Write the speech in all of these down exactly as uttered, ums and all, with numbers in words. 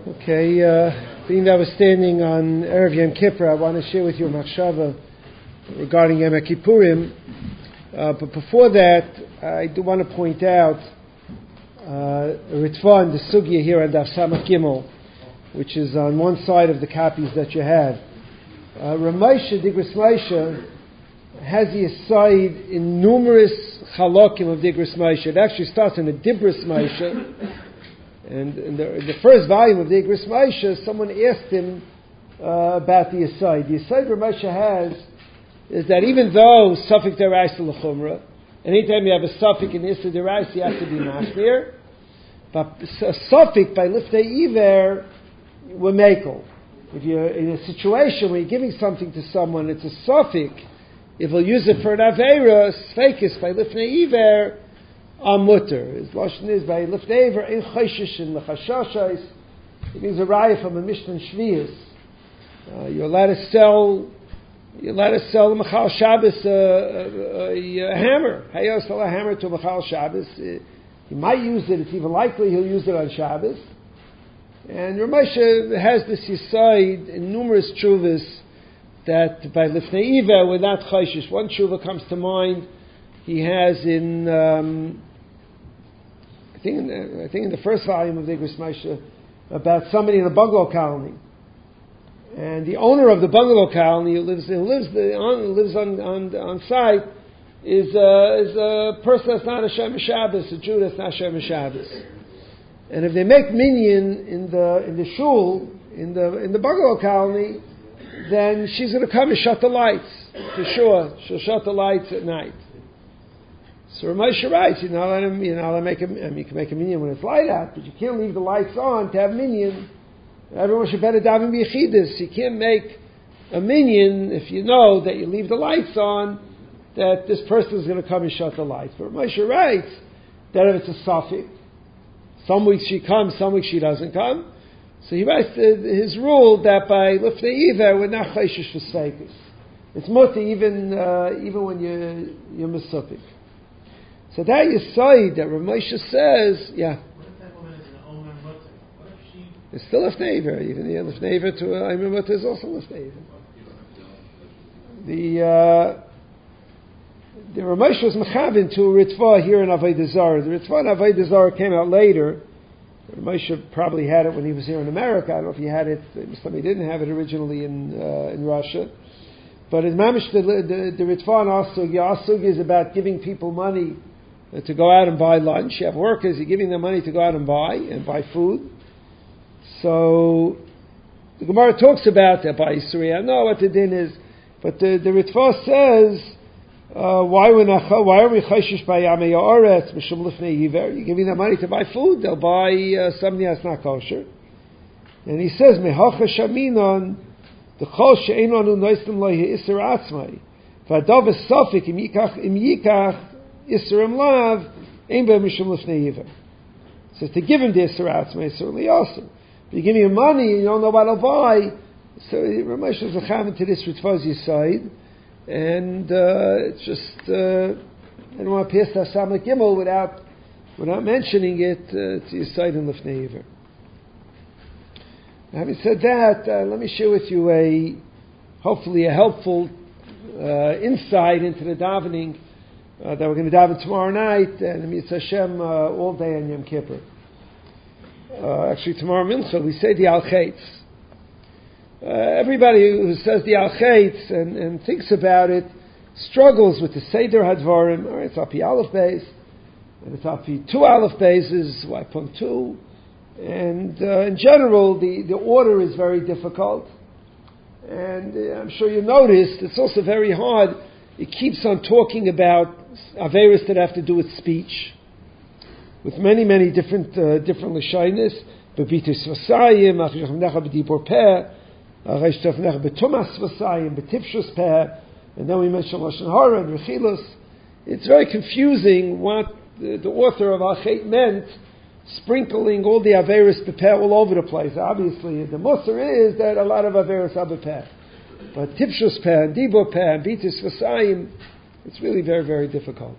Okay, uh, being that we're standing on Erev Yom Kippur, I want to share with you a machshava regarding Yom Kippurim. Uh, but before that, I do want to point out uh, Ritva and the Sugya here on Daf Samach Gimel, which is on one side of the copies that you have. Uh, Ramosha Digras Moshe has the aside in numerous halakim of Digras Moshe. It actually starts in a Dibras Moshe. And in the, in the first volume of the Igris Moshe, someone asked him uh, about the aside. The aside Moshe has is that even though Safik Deraisa L'chumra, anytime you have a Safik in Issa Deraisa, you have to be Machmir. But a Safik by Liftei Iver, we're Mekel. If you're in a situation where you're giving something to someone, it's a Safik. If he'll use it for an Aveira, Sfekis by Liftei Iver, a mutter. His lashon is by liftever in chayshish and lechashashais. It means a raya from a Mishnah Shvius. Uh, you're allowed to sell. You're allowed to sell a Machal Shabbos uh, a, a, a hammer. How you sell a hammer to a Machal Shabbos? Uh, he might use it. It's even likely he'll use it on Shabbos. And Ramosha has this yesod in numerous tshuvas that by lifnei iver we're not chayshish. One tshuva comes to mind. He has in, um, I think, in the, I think in the first volume of the Igris Moshe about somebody in a bungalow colony, and the owner of the bungalow colony who lives who lives the, on lives on on, on site is uh, is a person that's not a Shem Shabbos, a Jew that's not Shem Shabbos, and if they make minyan in the in the shul in the in the bungalow colony, then she's going to come and shut the lights for sure. She'll shut the lights at night. So Ramosha writes, you know, let him, you know, let make a, I mean, you can make a minyan when it's light out, but you can't leave the lights on to have minyan. Everyone should better daven b'yechidus. You can't make a minyan if you know that you leave the lights on, that this person is going to come and shut the lights. But Ramosha writes that if it's a safek, some weeks she comes, some weeks she doesn't come. So he writes the, his rule that by lifnei iver we're not chayshish for sfeikus. It's mutter even uh, even when you're you're mesupik. So that yesod that Ramosha says, yeah. What if that woman is an Omer Mutter? What if she... It's still a fneiver. Even the fneiver to a Omer Mutter is also a fneiver. The, uh, the Ramosha was mechavin to Ritva here in Avodah Zarah. The Ritva in Avodah Zarah came out later. Ramosha probably had it when he was here in America. I don't know if he had it, somebody didn't have it originally in uh, in Russia. But in Mamish, the, the, the Ritva and Asug, Asug is about giving people money to go out and buy lunch. You have workers, you're giving them money to go out and buy, and buy food. So, the Gemara talks about that by Yisrael. I don't know what the din is, but the, the Ritva says, uh, why, why are we chayshish by Yamei Ha'aretz, Mishum Lifnei Yiver? You're giving them money to buy food, they'll buy uh, something that's not kosher. And he says, Mehacha Shaminon, the chol she'einu anu noistim lo ye'isr atzmai. V'adav es-safik im yikach, im yikach, Yisrael Lav, Ein Beh Mishum Lifnei Yiver. So to give him the Yisrael Atzmai is certainly awesome. If you're giving him money and you don't know what to buy, so Ramesh is a chaven to this Ritva's Yisayid, and uh, it's just, uh, I don't want to pass that Samach Gimel without, without mentioning it, uh, it's Yisayid and Lifnei Yiver. Having said that, uh, let me share with you a, hopefully a helpful uh, insight into the davening Uh, that we're going to daven tomorrow night, and Mitzvah Hashem uh, all day on Yom Kippur. Uh, actually, tomorrow Mincha we say the Al Chetz. Uh, everybody who says the Al Chetz and, and thinks about it struggles with the Seder Hadvarim. All right, it's Api Aleph Beis, and it's Api two Aleph Beis is Y point two, and uh, in general the, the order is very difficult. And uh, I'm sure you noticed it's also very hard. It keeps on talking about Averis that have to do with speech, with many, many different uh, different Lashonos. Bebitus Vasayim, Achishachnecha B'dibor Peh, Achishachnecha B'tumas Vasayim, B'tifshus Peh, and then we mention Lashon Hara and Rechilus. It's very confusing what the, the author of Al Chet meant, sprinkling all the Averis B'peh all over the place. Obviously, the Musar is that a lot of Averis are B'peh. But Tifshus Peh and Dibor Peh and Bitis Vasayim, it's really very, very difficult.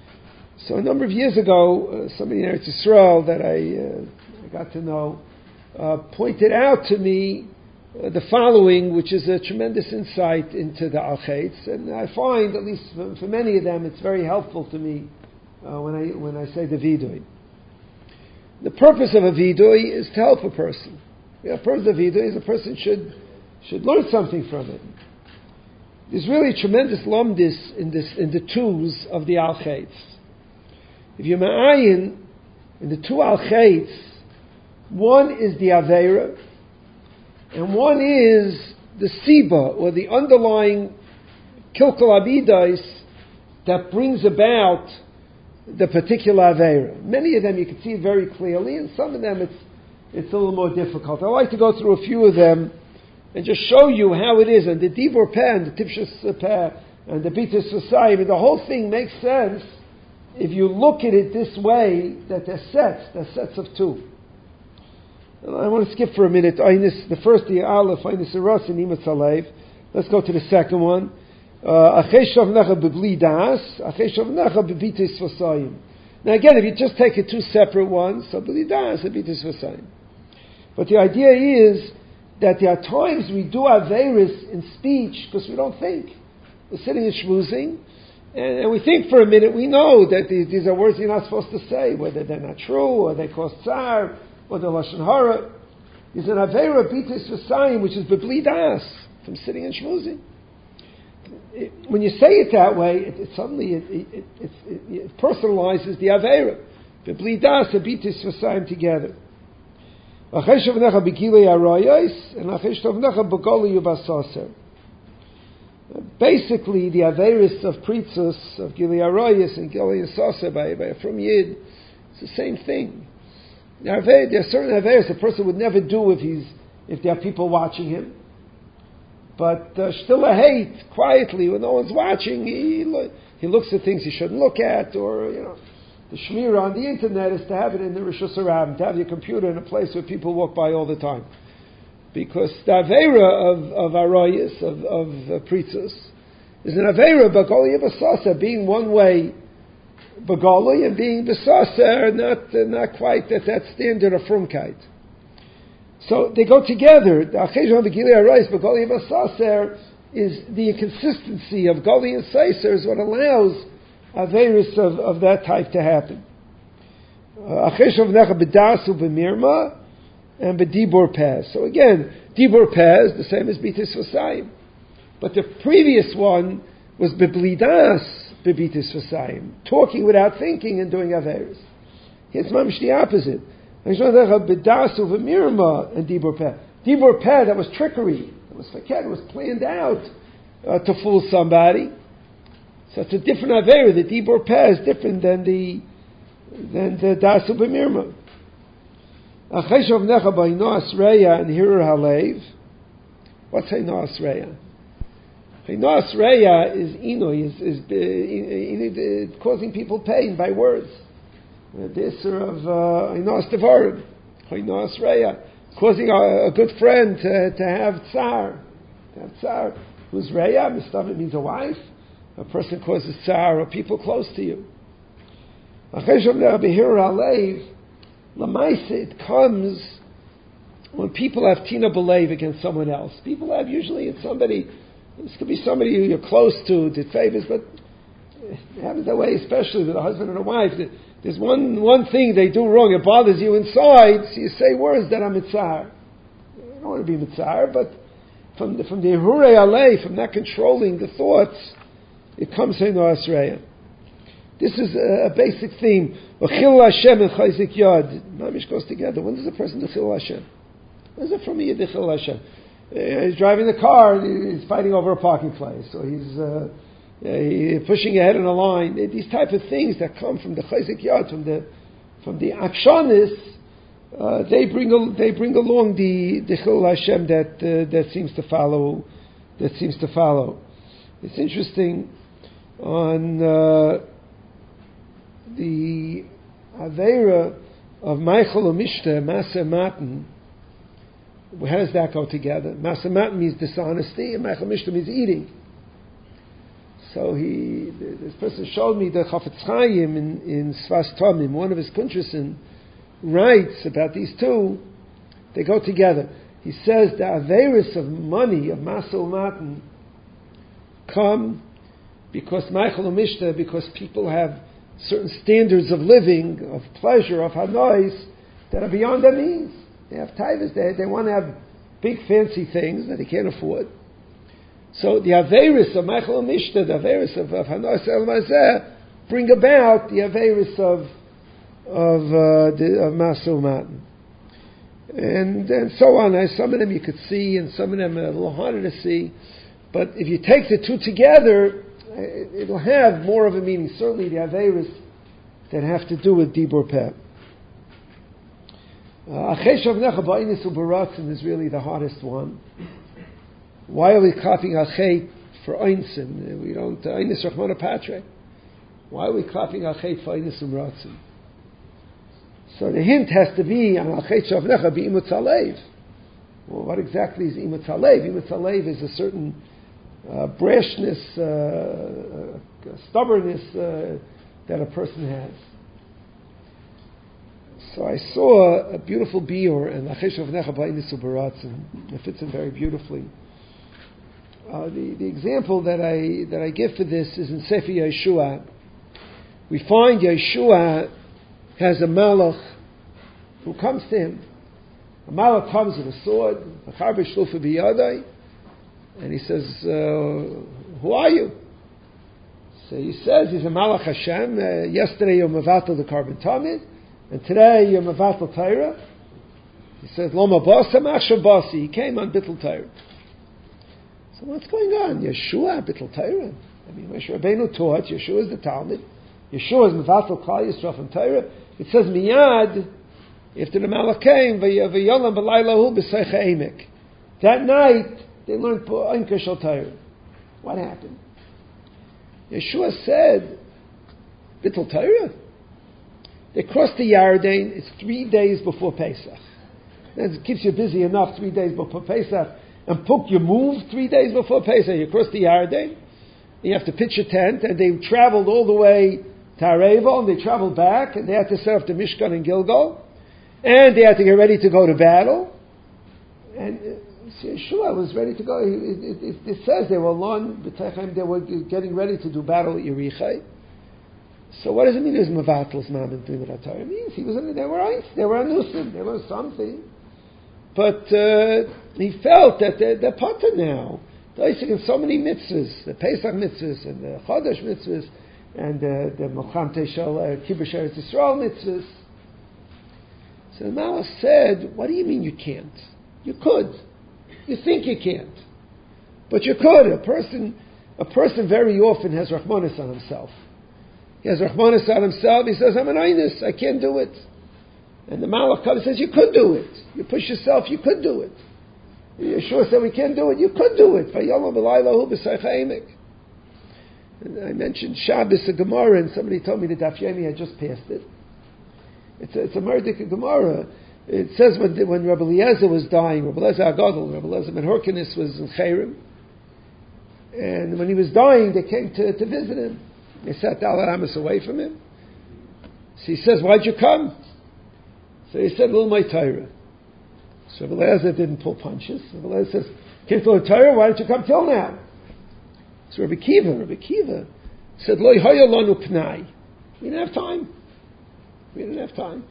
So a number of years ago, uh, somebody in Eretz Yisrael that I, uh, I got to know, uh, pointed out to me uh, the following, which is a tremendous insight into the al-chaitz, and I find, at least for, for many of them, it's very helpful to me uh, when I when I say the vidui. The purpose of a vidui is to help a person. The purpose of vidui is a person should should learn something from it. There's really tremendous lumdis in this in the twos of the al-chaitz. If you're ma'ayin in the two al-chaitz, one is the aveira, and one is the siba, or the underlying kilkul abidais that brings about the particular aveira. Many of them you can see very clearly, and some of them it's it's a little more difficult. I'd like to go through a few of them and just show you how it is. And the dibur peh and the tipshus peh and the bitus society, the whole thing makes sense if you look at it this way, that they're sets, they're sets of two. And I want to skip for a minute. The first, the aleph, Ainis Eros and Imat Salev. Let's go to the second one. Achei shavnecha b'bli das, achei shavnecha b'bitus v'sayim. Now again, if you just take it two separate ones, so b'li das and bitus v'sayim. But the idea is that there are times we do averis in speech because we don't think. We're sitting and schmoozing, and, and we think for a minute. We know that these, these are words you're not supposed to say, whether they're not true, or they cause tsar, or they're lashon hara. There's an avera bitus v'sayim, which is b'bli das, from sitting and schmoozing. It, when you say it that way, it, it suddenly it, it, it, it, it personalizes the avera. B'bli das and bitus v'sayim together. Basically, the Averis of Pritzus, of Gili Arayis and Gili Saser from Yid, it's the same thing. There are, there are certain Averis a person would never do if he's if there are people watching him. But uh, still a hate, quietly, when no one's watching, he, he looks at things he shouldn't look at, or, you know. The shmira on the internet is to have it in the Rishus Harabim, to have your computer in a place where people walk by all the time. Because the Aveira of, of Arayis, of, of uh, Pritzus, is an Aveira Bagoli Basasa, being one way Bagoli and being Basasa, not, uh, not quite at that standard of Frumkeit. So they go together. The Acheshon Begili Arayis, Bagoli Basasa, is the inconsistency of Goli and Seiser, is what allows Averis of, of that type to happen. Acheshav necha b'das u'b'mirma and b'dibur peh. So again, dibur peh is the same as bitis v'sayim. But the previous one was b'blidas b'bitis v'sayim, talking without thinking and doing Averis. Here's mamish the opposite. Acheshav necha b'das u'b'mirma and dibur peh. Dibur peh, that was trickery. It was faket, it was planned out uh, to fool somebody. So it's a different Aveira. The Dibur Peh is different than the than the Dasu B'mirma. Acheshav necha b'hinoas reya and hirur halev. What's hinoas reya? Hinoas reya is inoi, is, is, is, is causing people pain by words. The Isser of hinoas devarim. Hinoas reya. Causing a, a good friend to, to have tsar. To have tsar. Who's reya? Mistam means a wife. A person causes tsar or people close to you. It comes when people have tina b'leiv against someone else. People have usually it's somebody. This could be somebody who you're close to, did favors, but it happens that way, especially with a husband and a wife. There's one one thing they do wrong. It bothers you inside, so you say words that are mitzar. You don't want to be mitzar, but from the, from the Hure Alei, from not controlling the thoughts, it comes in Asreya. This is a, a basic theme. Chil Hashem and Chayzik Yad. Mamish goes together. When does a person do Chil Hashem? When is it from Yid Chil Hashem? Uh, he's driving the car, he's fighting over a parking place, or he's uh, uh, pushing ahead in a line. These type of things that come from the Chayzik Yad, from the from the Akshanis, uh, they bring they bring along the the Chil Hashem that uh, that seems to follow that seems to follow. It's interesting. On uh, the Aveira of Michael Umishta, Maser Matan, how does that go together? Maser Matan means dishonesty, and Michael Umishta means eating. So he, this person showed me the Chafetz Chaim in, in Sfas Tomim, one of his kuntrisen, writes about these two, They go together. He says the averis of money, of Masel Matan, come because Michael Mishta, because people have certain standards of living, of pleasure, of hanois, that are beyond their means. They have taivas, they, they want to have big fancy things that they can't afford. So the averis of Michael Mishta, the averis of, of hanois el mazeh, bring about the averis of of uh, the of Masel Matan. And, and so on. Now, some of them you could see, and some of them are a little harder to see. But if you take the two together, it, it'll have more of a meaning. Certainly the Averis that have to do with Dibur Peh. Achesh Avnecha Ba'inus Ubaratzin is really the hardest one. Why are we clapping Achet for Einsim? We don't, Einus Rachmana Patre. Why are we clapping Achet for Einus Ubaratzin? So the hint has to be on Achet Shavnecha be Imutz Alev. Well, what exactly is Imutz Alev? Imutz Alev is a certain uh, brashness, uh, uh, stubbornness uh, that a person has. So I saw a beautiful biur in Achet Shavnecha Ba'inus Ubaratzin. It fits in very beautifully. Uh, the, the example that I that I give for this is in Sefer Yeshua. We find Yeshua has a malach who comes to him. A malach comes with a sword, a charbe shlufa biyadai, and he says, uh, "Who are you?" So he says, "He's a malach Hashem. Uh, yesterday you're mevatel the carbon tamid, and today you're mevatel Torah." He says, "Loma basam achshav basi." He came on bittul Torah. So what's going on? Yeshua bittul Torah. I mean, Moshe Rabbeinu taught. Yeshua is the Talmud. Yeshua is mevatel Klal Yisrael from Torah. It says miyad after the Malach came v'yolam b'laylahu b'seicha emek. That night they learned Ein Shel Torah. What happened? Yeshua said, "Bittul Torah." They crossed the Yarden. It's three days before Pesach. That keeps you busy enough three days before Pesach. And Puk, you move three days before Pesach. You cross the Yarden. You have to pitch a tent, and they traveled all the way to Areva, and they traveled back, and they had to set up the Mishkan in Gilgal, and they had to get ready to go to battle. And uh, Yeshua was ready to go. It, it, it, it says they were alone, they were getting ready to do battle at Yerichai. So what does it mean? It was Mavatal's Mam in Bimrat Torah. It means he was in, they were ice, they were anusim, they were something. But uh, he felt that they're, they're potter now. They're in so many mitzvahs, the Pesach mitzvahs and the Chodesh mitzvahs, and uh, the Melcham Teshel Kibbutz Eretz Yisrael mitzvahs. So the Malach said, "What do you mean you can't? You could. You think you can't, but you could. A person, a person very often has Rachmanis on himself. He has Rachmanis on himself. He says, 'I'm an Einus. I can't do it.' And the Malach comes and says, 'You could do it. You push yourself. You could do it.' Yeshua said, 'We can't do it.' You could do it. Vayolam b'laylahu b'seicha emek." I mentioned Shabbos a Gemara, and somebody told me that Daf Yomi had just passed it. It's a, it's a Murdik Gemara. It says when when Rabbi Eliezer was dying, Rabbi Eliezer Agadol, Rabbi Eliezer Ben Horkenis was in Chayrim, and when he was dying, they came to, to visit him. They sat Daled Amos away from him. So he says, "Why'd you come?" So he said, "Lil my Torah." So Rabbi Eliezer didn't pull punches. Rabbi Eliezer says, "Came to the Torah, why didn't you come till now?" So Rabbi Kiva, Rabbi Kiva said, "Lo yhaya lanu pnai." We didn't have time. We didn't have time.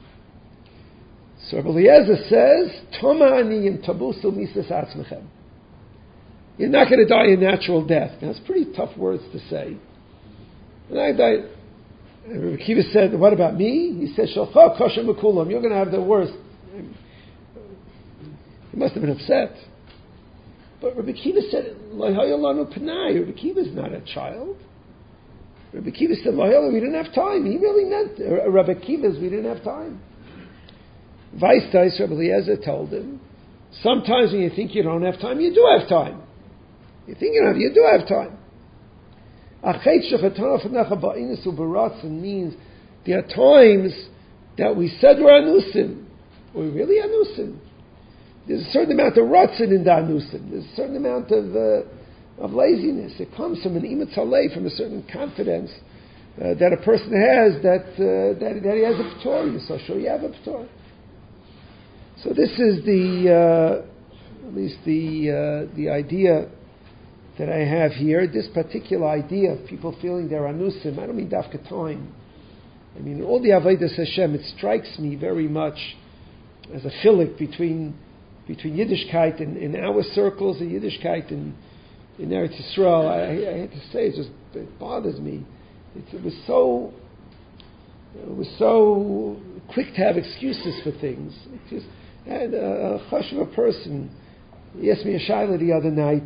So Rabbi Eliezer says, "Toma ani im tabusu misas atzmechem." You're not going to die a natural death. Now, it's pretty tough words to say. And I died. And Rabbi Kiva said, "What about me?" He said, "Shalcha kosher mekulam." You're going to have the worst. He must have been upset. But Rabbi Kiva said, "Lahayalanu Panai." Rabbi Kiva is not a child. Rabbi Kiva said, "Lahayalanu, we didn't have time." He really meant uh, Rabbi Kiva's, we didn't have time. Weistais, Rabbi Eliezer told him, sometimes when you think you don't have time, you do have time. You think you don't have, you do have time. Achet shechatana f'necha ba'inus ubaratzin means there are times that we said we're anusim. We're really anusim. There's a certain amount of rotzin in the anusim. There's a certain amount of uh, of laziness. It comes from an imetz halei, from a certain confidence uh, that a person has that, uh, that that he has a p'tor. So sure you have a p'tor. So this is the, uh, at least the uh, the idea that I have here. This particular idea of people feeling they're anusim. I don't mean dafka time. I mean, all the avodas Hashem. It strikes me very much as a chilik between between Yiddishkeit in, in our circles and Yiddishkeit in in Eretz Yisrael. I, I had to say, it just it bothers me. It, it was so it was so quick to have excuses for things. It just had a, a hush of a person. He asked me a shaila the other night.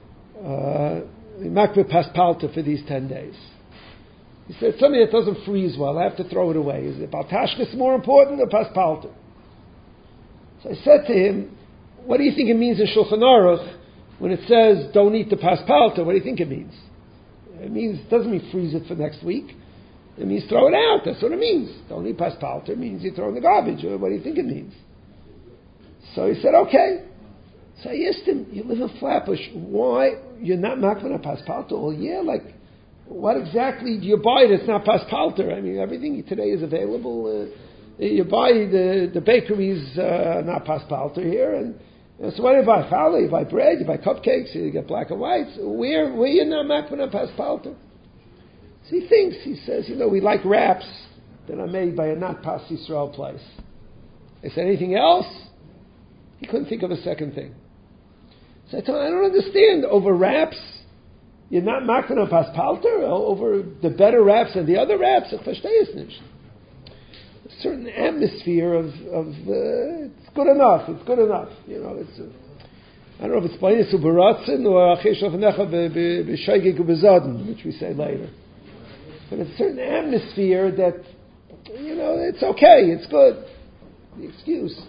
Makbeh paspalta for these ten days. He said something that doesn't freeze well. I have to throw it away. Is it baltashkas more important or paspalta? So I said to him, "What do you think it means in Shulchan Aruch when it says don't eat the paspalta? What do you think it means? It means it doesn't mean freeze it for next week. It means throw it out. That's what it means. Don't eat paspalta. It means you throw in the garbage. What do you think it means?" So he said, "Okay." So I asked him, "You live in Flatbush. Why you're not makman a paspalta all year? Like, what exactly do you buy that's not paspalta? I mean, everything today is available. Uh, you buy the the bakeries uh, not paspalta here, and uh, so what do you buy? Challah, you buy bread, you buy cupcakes, you get black and whites. Where where you not makman a paspalta?" So he thinks. He says, "You know, we like wraps that are made by a not pas Yisrael place." I said, "Anything else?" He couldn't think of a second thing. So I told him, "I don't understand. Over wraps, you're not makman a paspalter? Over the better wraps and the other wraps? Ich verstehe es nicht." A certain atmosphere of, of uh, it's good enough, it's good enough. You know, it's, uh, I don't know if it's b'ainis uberatzen or achesh ofnecha b'shaygig ubezaden, which we say later. But it's a certain atmosphere that, you know, it's okay, it's good. The excuse.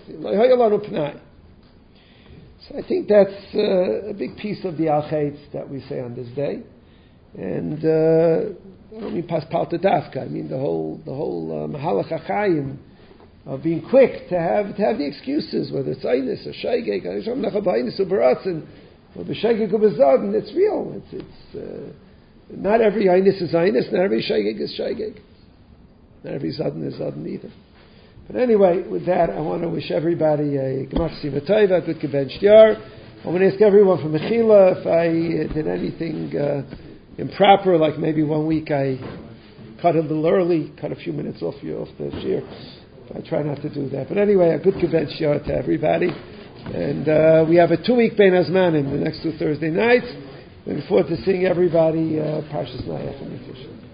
So I think that's uh, a big piece of the al-chaitz that we say on this day, and uh, I don't mean paspalta dafka. I mean the whole the whole mahalach hachayim of being quick to have to have the excuses, whether it's einis or shaygeg, or b'ainis or baratzin, or b'shaygeg or b'zaden. It's real. It's it's uh, not every einis is einis, not every shaygeg is shaygeg, not every zaden is zaden either. But anyway, with that, I want to wish everybody a Gemach Sima Tova, good Gebench Yar. I want to ask everyone for Mechila if I did anything uh, improper, like maybe one week I cut a little early, cut a few minutes off you off the shir. I try not to do that. But anyway, a good Gebench Yar to everybody. And uh, we have a two-week Bein Hazmanim the next two Thursday nights. Looking forward to seeing everybody uh, Parshas Nayach and Yisrael.